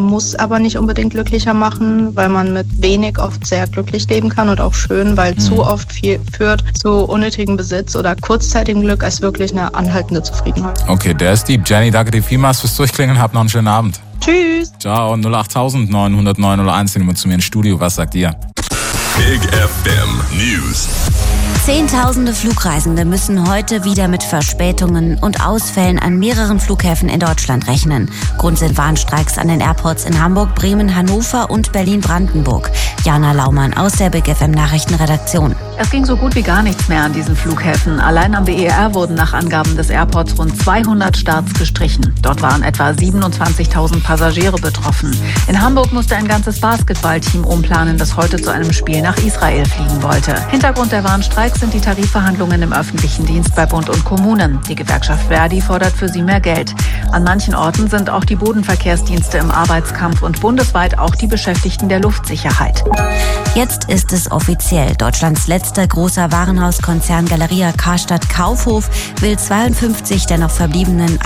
muss aber nicht unbedingt glücklicher machen, weil man mit wenig oft sehr glücklich leben kann und auch schön, weil zu oft viel führt zu unnötigem Besitz oder kurzzeitigem Glück als wirklich eine anhaltende Zufriedenheit. Okay, der ist deep. Jenny, danke dir vielmals fürs Durchklingen. Habt noch einen schönen Abend. Tschüss. Ciao. 08000 900 901 die Nummer zu mir ins Studio. Was sagt ihr? Big FM News. Zehntausende Flugreisende müssen heute wieder mit Verspätungen und Ausfällen an mehreren Flughäfen in Deutschland rechnen. Grund sind Warnstreiks an den Airports in Hamburg, Bremen, Hannover und Berlin-Brandenburg. Jana Laumann aus der Big FM Nachrichtenredaktion. Es ging so gut wie gar nichts mehr an diesen Flughäfen. Allein am BER wurden nach Angaben des Airports rund 200 Starts gestrichen. Dort waren etwa 27.000 Passagiere betroffen. In Hamburg musste ein ganzes Basketballteam umplanen, das heute zu einem Spiel nach Israel fliegen wollte. Hintergrund der Warnstreiks sind die Tarifverhandlungen im öffentlichen Dienst bei Bund und Kommunen. Die Gewerkschaft Verdi fordert für sie mehr Geld. An manchen Orten sind auch die Bodenverkehrsdienste im Arbeitskampf und bundesweit auch die Beschäftigten der Luftsicherheit. Jetzt ist es offiziell. Deutschlands letzter großer Warenhauskonzern Galeria Karstadt Kaufhof will 52 der noch verbliebenen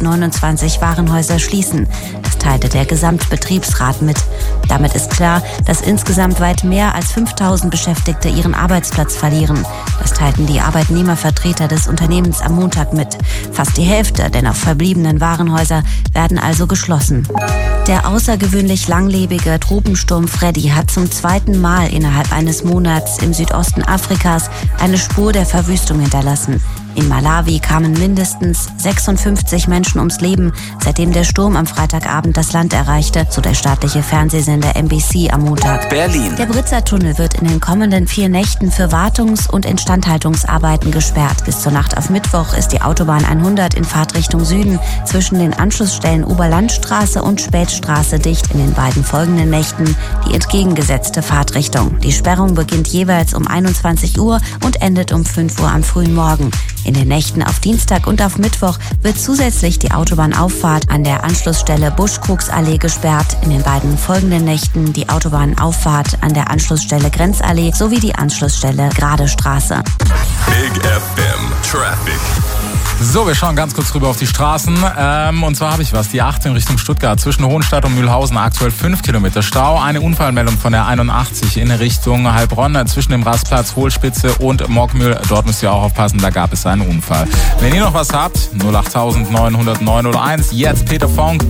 129 Warenhäuser schließen. Das teilte der Gesamtbetriebsrat mit. Damit ist klar, dass insgesamt weit mehr als 5.000 Beschäftigte ihren Arbeitsplatz verlieren. Das teilten die Arbeitnehmervertreter des Unternehmens am Montag mit. Fast die Hälfte der noch verbliebenen Warenhäuser werden also geschlossen. Der außergewöhnlich langlebige Tropensturm Freddy hat zum zweiten Mal innerhalb eines Monats im Südosten Afrikas eine Spur der Verwüstung hinterlassen. In Malawi kamen mindestens 56 Menschen ums Leben, seitdem der Sturm am Freitagabend das Land erreichte, so der staatliche Fernsehsender NBC am Montag. Berlin. Der Britzer-Tunnel wird in den kommenden 4 Nächten für Wartungs- und Instandhaltungsarbeiten gesperrt. Bis zur Nacht auf Mittwoch ist die Autobahn 100 in Fahrtrichtung Süden zwischen den Anschlussstellen Oberlandstraße und Spätstraße dicht. In den beiden folgenden Nächten die entgegengesetzte Fahrtrichtung. Die Sperrung beginnt jeweils um 21 Uhr und endet um 5 Uhr am frühen Morgen. In den Nächten auf Dienstag und auf Mittwoch wird zusätzlich die Autobahnauffahrt an der Anschlussstelle Buschkrugsallee gesperrt. In den beiden folgenden Nächten die Autobahnauffahrt an der Anschlussstelle Grenzallee sowie die Anschlussstelle Gradestraße. Big FM Traffic. So, wir schauen ganz kurz rüber auf die Straßen. Und zwar habe ich was. Die 8 in Richtung Stuttgart zwischen Hohenstadt und Mühlhausen aktuell 5 Kilometer Stau. Eine Unfallmeldung von der 81 in Richtung Heilbronn zwischen dem Rastplatz Hohlspitze und Mockmühl. Dort müsst ihr auch aufpassen, da gab es einen Unfall. Wenn ihr noch was habt, 08000 900 901. Jetzt Peter Fox,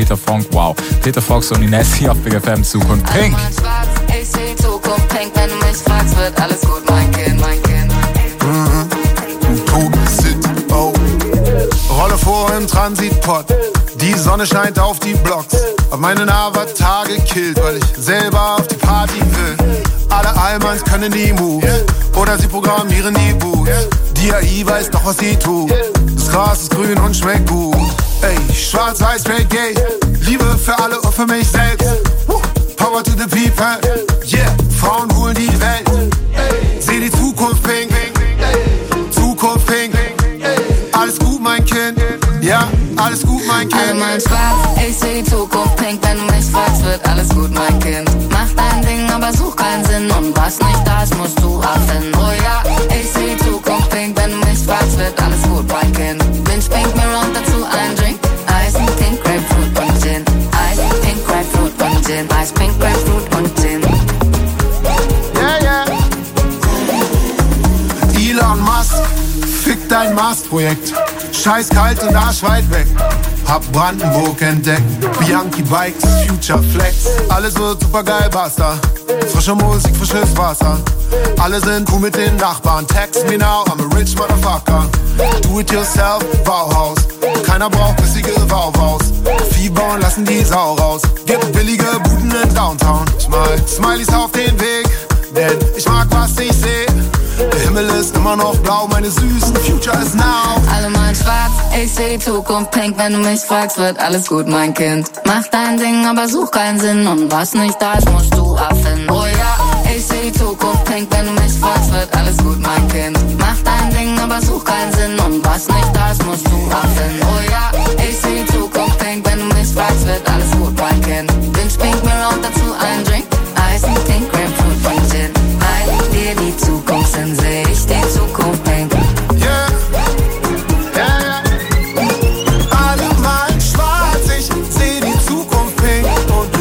Peter Fox und Inessi auf Big FM Zukunft Pink. Ich seh Zukunft Pink, wenn du mich fragst, wird alles gut, mein Kind, mein Kind. Rolle vor im Transitpot, die Sonne scheint auf die Blocks. Hab meinen Avatar gekillt, weil ich selber auf die Party will. Alle Allmanns können die Moves, oder sie programmieren die Boots. Die AI weiß doch, was sie tut. Das Gras ist grün und schmeckt gut. Ey, schwarz-weiß, straight gay. Liebe für alle und für mich selbst. Power to the people, yeah. Frauen holen die Welt. Seh die Zukunft pink, Zukunft pink. Alles gut, mein Kind, ja, alles gut, mein Kind. Alle meinen Spaß, ich seh die Zukunft pink, wenn du mich fragst, wird alles gut, mein Kind. Mach dein Ding, aber such keinen Sinn und was nicht da ist, musst du abfinden. Oh ja, ich seh die Zukunft pink, wenn du mich fragst, wird alles gut, mein Kind. Binge pink, mir und dazu ein Drink. Ice, Pink, Grapefruit und Gin. Ice, Pink, Grapefruit und Gin. Ice, Pink, Grapefruit und Gin. Yeah, yeah. Elon Musk, fick dein Mars-Projekt. Scheiß kalt und arschweit weg. Hab Brandenburg entdeckt. Bianchi Bikes, Future Flex. Alles wird super geil, basta. Frische Musik, frisches Wasser. Alle sind cool mit den Nachbarn. Text me now, I'm a rich motherfucker. Do it yourself, Bauhaus. Keiner braucht bissige Wauwaus. Vieh bauen, lassen die Sau raus. Gibt billige Buden in Downtown. Ich mal Smileys auf den Weg, denn ich mag, was ich seh. Der Himmel ist immer noch blau, meine süßen Future is now. Alle meinen schwarz, ich seh die Zukunft pink, wenn du mich fragst, wird alles gut, mein Kind. Mach dein Ding, aber such keinen Sinn und was nicht da ist, musst du abfinden. Oh ja, ich seh die Zukunft pink, wenn du mich fragst, wird alles gut, mein Kind. Mach dein Ding, aber such keinen Sinn und was nicht da ist, musst du abfinden. Oh ja, ich seh die Zukunft pink, wenn du mich fragst, wird alles gut, mein Kind. Binge pink, mir und dazu ein Drink. Ice, Pink, Grapefruit und Gin. Halt dir die Zukunft hin, seh ich die Zukunft pink. Yeah, yeah, yeah. Alle malen schwarz, ich seh die Zukunft pink. Und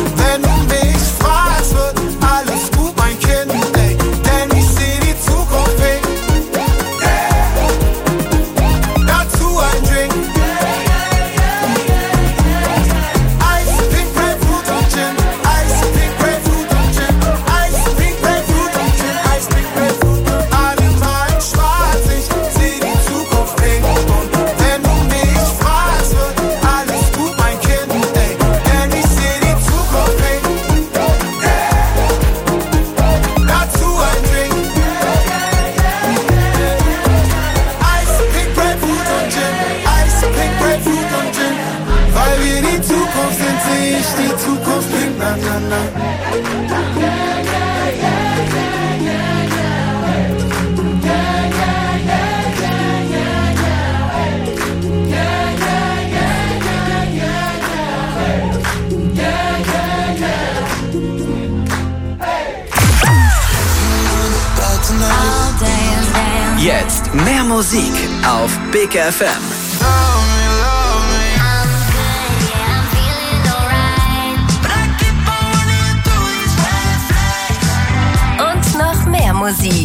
Zukunft bringt na na na. Jetzt mehr Musik auf Big FM. Und noch mehr Musik.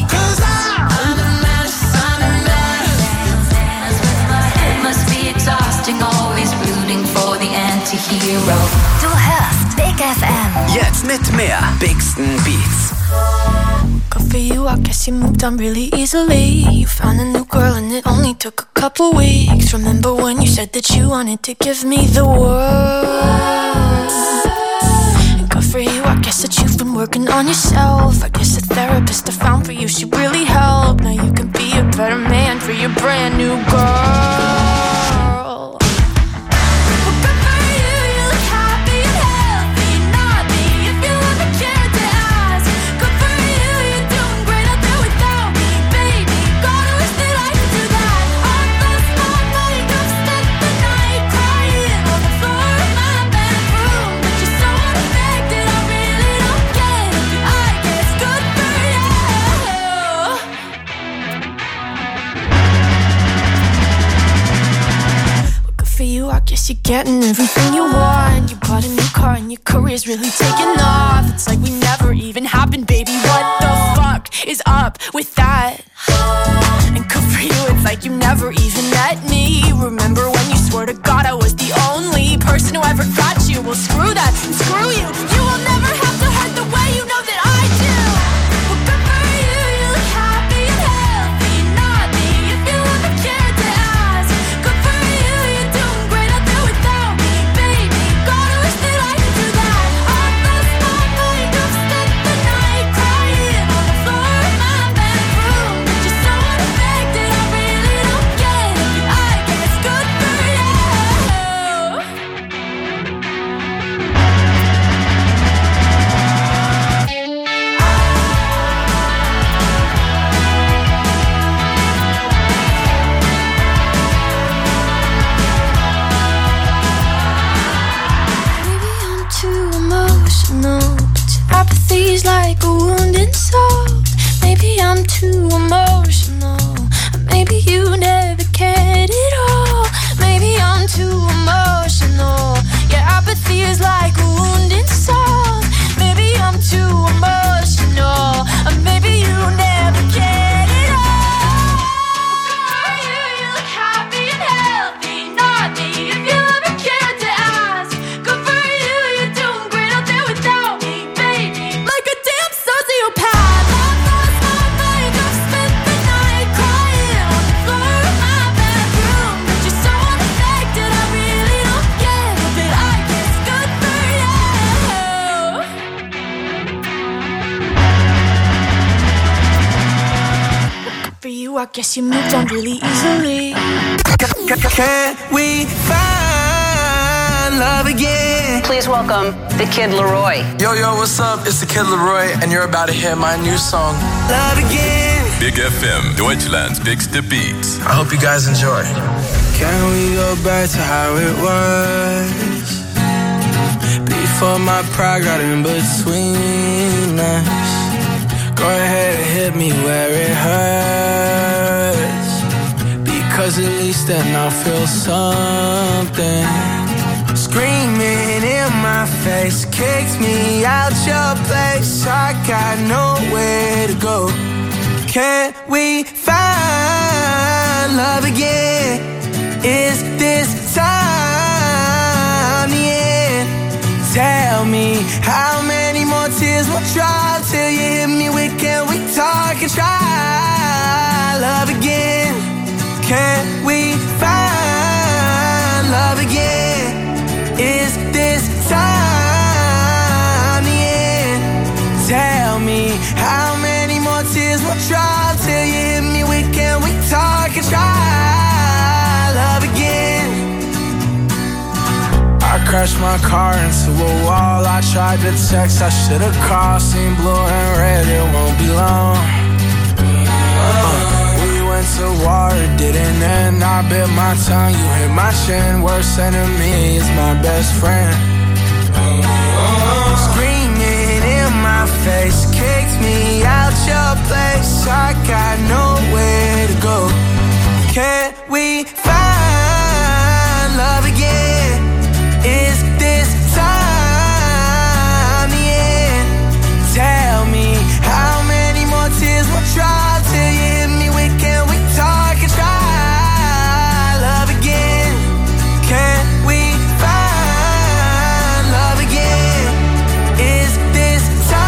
Du hörst Big FM. Jetzt mit mehr Bigsten Beats. Good for you, I guess you moved on really easily. You found a new girl and it only took a couple weeks. Remember when you said that you wanted to give me the world? And good for you, I guess that you've been working on yourself. I guess the therapist I found for you, she really helped. Now you can be a better man for your brand new girl. You're getting everything you want. You bought a new car and your career's really taking off. It's like we never even happened, baby. What the fuck is up with that? And good for you, it's like you never even met me. Remember when you swore to God I was the only person who ever got you? Well, screw that and screw you. You will never have to hurt the way you know that I do. Well, good for you, you look happy and healthy. Not me, if you ever cared to ask. Good for you, you're doing great out there without me, baby. God, I wish that I could do that. I lost my mind, I've spent the night crying on the floor of my bedroom. Just so unaffected, I really don't get it. I guess good for you. Maybe I'm too emotional, but apathy's like a wounded soul. Maybe I'm too emotional, maybe you never cared at all. Maybe I'm too emotional, yeah, apathy is like a wounded soul. Maybe I'm too emotional, maybe you never cared at all. For you, you look happy and healthy, not me, if you ever cared to ask. Good for you, you're doing great out there without me, baby. Like a damn sociopath. I've lost my mind, I've spent the night crying on the floor of my bedroom. But you're so unaffected, I really don't get it. But I guess good for you. Good for you, I guess you moved on really easily. Can we find love again? Please welcome the Kid Laroi. Yo, what's up? It's the Kid Laroi, and you're about to hear my new song, Love Again. Big FM, Deutschland's bigste Beats. I hope you guys enjoy. Can we go back to how it was? Before my pride got in between us. Go ahead and hit me where it hurts. Because at least then I'll feel something. Screaming in my face, kicked me out your place. I got nowhere to go. Can we find love again? Is this time the end? Tell me how many more tears will drop till you hit me with can we talk and try love again? Can we find love again? Is this time the end? Tell me how many more tears will drop till you hit me with can we talk and try love again? I crashed my car into a wall, I tried to text, I should've called. Seen blue and red, it won't be long. We went to war, it didn't end. I bit my tongue, you hit my chin. Worst enemy is my best friend. Screaming in my face, kicked me out your place. I got nowhere to go. Can we find love again? Is this time the end? Tell me how many more tears will drop till you hit me with can we talk and try love again? Can we find love again? Is this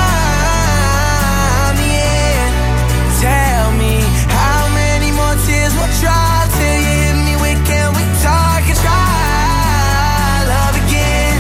time the end? Tell me how many more tears will drop till you hit me with can we talk and try love again?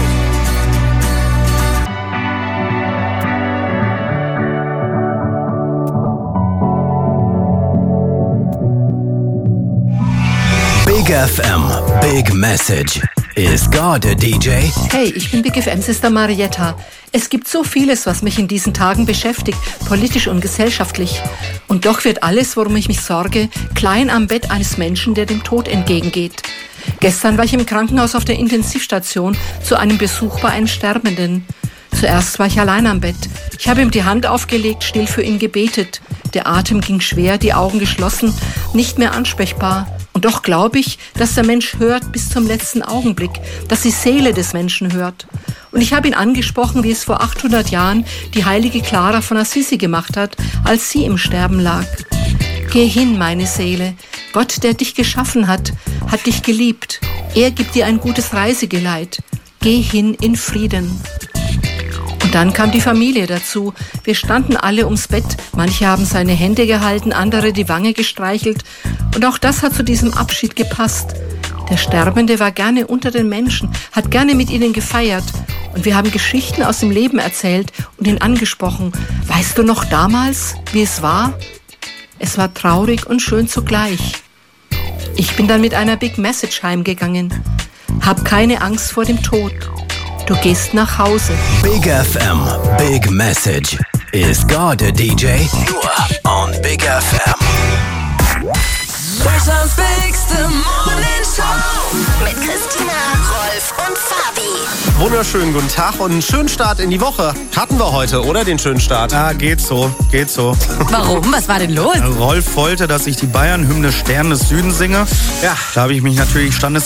Big FM, Big Message. Is God a DJ? Hey, ich bin Big FM-Sister Marietta. Es gibt so vieles, was mich in diesen Tagen beschäftigt, politisch und gesellschaftlich. Und doch wird alles, worum ich mich sorge, klein am Bett eines Menschen, der dem Tod entgegengeht. Gestern war ich im Krankenhaus auf der Intensivstation zu einem Besuch bei einem Sterbenden. Zuerst war ich allein am Bett. Ich habe ihm die Hand aufgelegt, still für ihn gebetet. Der Atem ging schwer, die Augen geschlossen, nicht mehr ansprechbar. Und doch glaube ich, dass der Mensch hört bis zum letzten Augenblick, dass die Seele des Menschen hört. Und ich habe ihn angesprochen, wie es vor 800 Jahren die heilige Clara von Assisi gemacht hat, als sie im Sterben lag. Geh hin, meine Seele. Gott, der dich geschaffen hat, hat dich geliebt. Er gibt dir ein gutes Reisegeleit. Geh hin in Frieden. Und dann kam die Familie dazu. Wir standen alle ums Bett. Manche haben seine Hände gehalten, andere die Wange gestreichelt. Und auch das hat zu diesem Abschied gepasst. Der Sterbende war gerne unter den Menschen, hat gerne mit ihnen gefeiert. Und wir haben Geschichten aus dem Leben erzählt und ihn angesprochen. Weißt du noch damals, wie es war? Es war traurig und schön zugleich. Ich bin dann mit einer Big Message heimgegangen. Hab keine Angst vor dem Tod. Du gehst nach Hause. Big FM, Big Message. Is God a DJ? Nur on Big FM. Deutschlands bigste Morningshow mit Christina, Rolf und Fabi. Wunderschönen guten Tag und einen schönen Start in die Woche. Hatten wir heute, oder? Den schönen Start. Ah, geht so. Warum? Was war denn los? Rolf wollte, dass ich die Bayern-Hymne Stern des Südens singe. Ja. Da habe ich mich natürlich